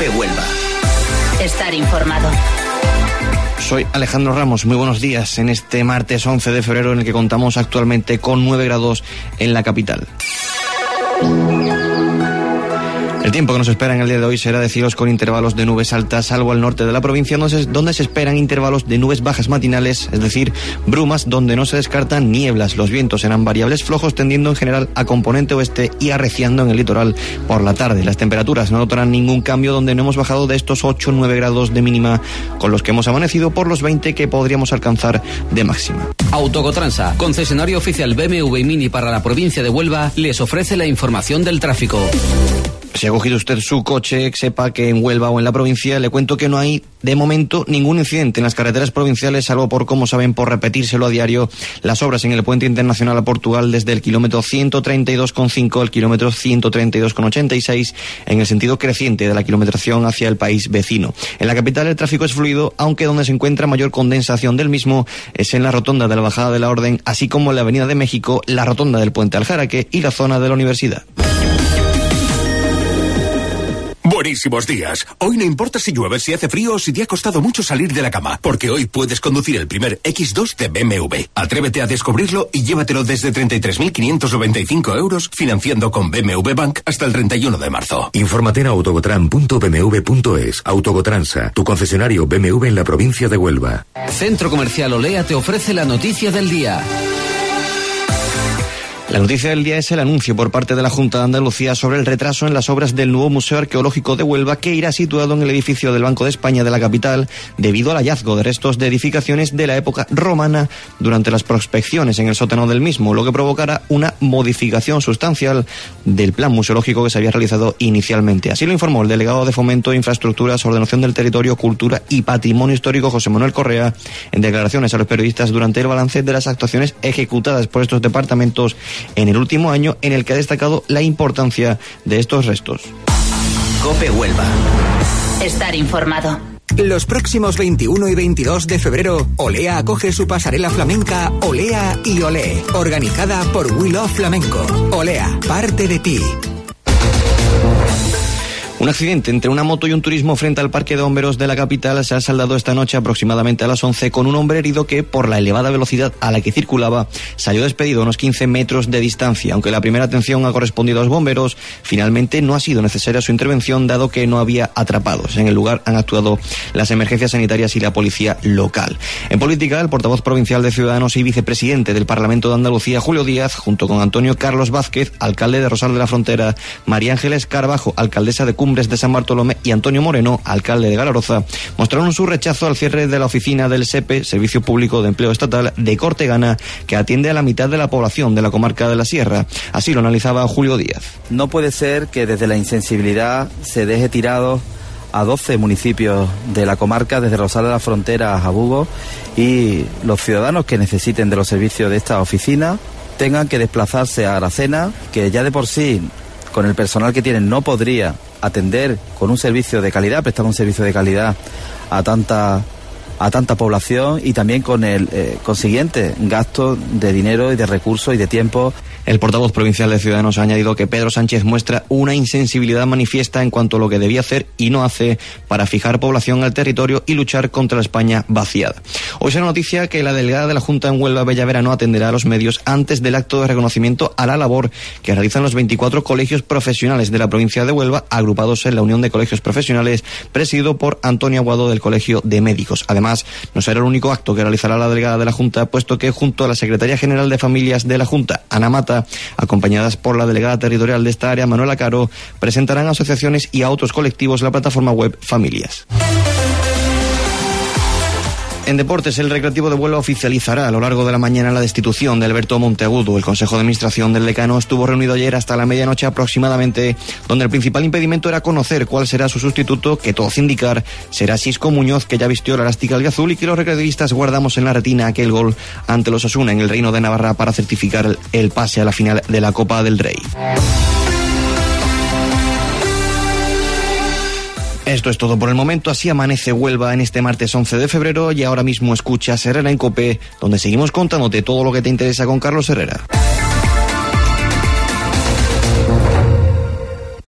COPE Huelva. Estar informado. Soy Alejandro Ramos, muy buenos días en este martes 11 de febrero en el que contamos actualmente con 9 grados en la capital. El tiempo que nos espera en el día de hoy será de cielos con intervalos de nubes altas, salvo al norte de la provincia, donde se esperan intervalos de nubes bajas matinales, es decir, brumas, donde no se descartan nieblas. Los vientos serán variables flojos, tendiendo en general a componente oeste y arreciando en el litoral por la tarde. Las temperaturas no notarán ningún cambio, donde no hemos bajado de estos 8 o 9 grados de mínima, con los que hemos amanecido por los 20 que podríamos alcanzar de máxima. Autocotransa, concesionario oficial BMW y Mini para la provincia de Huelva, les ofrece la información del tráfico. Si ha cogido usted su coche, sepa que en Huelva o en la provincia le cuento que no hay de momento ningún incidente en las carreteras provinciales, salvo por, como saben, por repetírselo a diario, las obras en el puente internacional a Portugal desde el kilómetro 132,5 al kilómetro 132,86 en el sentido creciente de la kilometración hacia el país vecino. En la capital el tráfico es fluido, aunque donde se encuentra mayor condensación del mismo es en la rotonda de la Bajada de la Orden, así como en la Avenida de México, la rotonda del Puente Aljaraque y la zona de la Universidad. Buenísimos días. Hoy no importa si llueve, si hace frío o si te ha costado mucho salir de la cama, porque hoy puedes conducir el primer X2 de BMW. Atrévete a descubrirlo y llévatelo desde 33.595 euros financiando con BMW Bank hasta el 31 de marzo. Infórmate en autogotran.bmw.es. Autogotransa, tu concesionario BMW en la provincia de Huelva. Centro Comercial Olea te ofrece la noticia del día. La noticia del día es el anuncio por parte de la Junta de Andalucía sobre el retraso en las obras del nuevo Museo Arqueológico de Huelva, que irá situado en el edificio del Banco de España de la capital, debido al hallazgo de restos de edificaciones de la época romana durante las prospecciones en el sótano del mismo, lo que provocará una modificación sustancial del plan museológico que se había realizado inicialmente. Así lo informó el delegado de Fomento, Infraestructuras, Ordenación del Territorio, Cultura y Patrimonio Histórico, José Manuel Correa, en declaraciones a los periodistas durante el balance de las actuaciones ejecutadas por estos departamentos en el último año, en el que ha destacado la importancia de estos restos. COPE Huelva. Estar informado. Los próximos 21 y 22 de febrero, Olea acoge su pasarela flamenca Olea y Olé, organizada por We Love Flamenco. Olea, parte de ti. Un accidente entre una moto y un turismo frente al Parque de Bomberos de la capital se ha saldado esta noche aproximadamente a las 11 con un hombre herido que, por la elevada velocidad a la que circulaba, salió despedido a unos 15 metros de distancia. Aunque la primera atención ha correspondido a los bomberos, finalmente no ha sido necesaria su intervención, dado que no había atrapados. En el lugar han actuado las emergencias sanitarias y la policía local. En política, el portavoz provincial de Ciudadanos y vicepresidente del Parlamento de Andalucía, Julio Díaz, junto con Antonio Carlos Vázquez, alcalde de Rosal de la Frontera, María Ángeles Carbajo, alcaldesa de Cumbres de San Bartolomé, y Antonio Moreno, alcalde de Galaroza, mostraron su rechazo al cierre de la oficina del SEPE, Servicio Público de Empleo Estatal de Cortegana, que atiende a la mitad de la población de la comarca de la Sierra. Así lo analizaba Julio Díaz. No puede ser que desde la insensibilidad se deje tirado a 12 municipios de la comarca, desde Rosal de la Frontera a Jabugo, y los ciudadanos que necesiten de los servicios de esta oficina tengan que desplazarse a Aracena, que ya de por sí, con el personal que tienen, no podría atender con un servicio de calidad, prestar un servicio de calidad a tanta población, y también con el consiguiente gasto de dinero y de recursos y de tiempo. El portavoz provincial de Ciudadanos ha añadido que Pedro Sánchez muestra una insensibilidad manifiesta en cuanto a lo que debía hacer y no hace para fijar población al territorio y luchar contra la España vaciada. Hoy será noticia que la delegada de la Junta en Huelva, Bella Verano, atenderá a los medios antes del acto de reconocimiento a la labor que realizan los 24 colegios profesionales de la provincia de Huelva, agrupados en la Unión de Colegios Profesionales, presidido por Antonio Aguado del Colegio de Médicos. Además, no será el único acto que realizará la delegada de la Junta, puesto que junto a la secretaria general de Familias de la Junta, Ana Mata, acompañadas por la delegada territorial de esta área, Manuela Caro, presentarán a asociaciones y a otros colectivos la plataforma web Familias. En deportes, el Recreativo de Huelva oficializará a lo largo de la mañana la destitución de Alberto Monteagudo. El Consejo de Administración del Decano estuvo reunido ayer hasta la medianoche aproximadamente, donde el principal impedimento era conocer cuál será su sustituto, que todo hace indicar será Xisco Muñoz, que ya vistió la elástica albiazul, y que los recreativistas guardamos en la retina aquel gol ante los Osasuna en el Reino de Navarra para certificar el pase a la final de la Copa del Rey. Esto es todo por el momento. Así amanece Huelva en este martes 11 de febrero, y ahora mismo escuchas Herrera en COPE, donde seguimos contándote todo lo que te interesa con Carlos Herrera.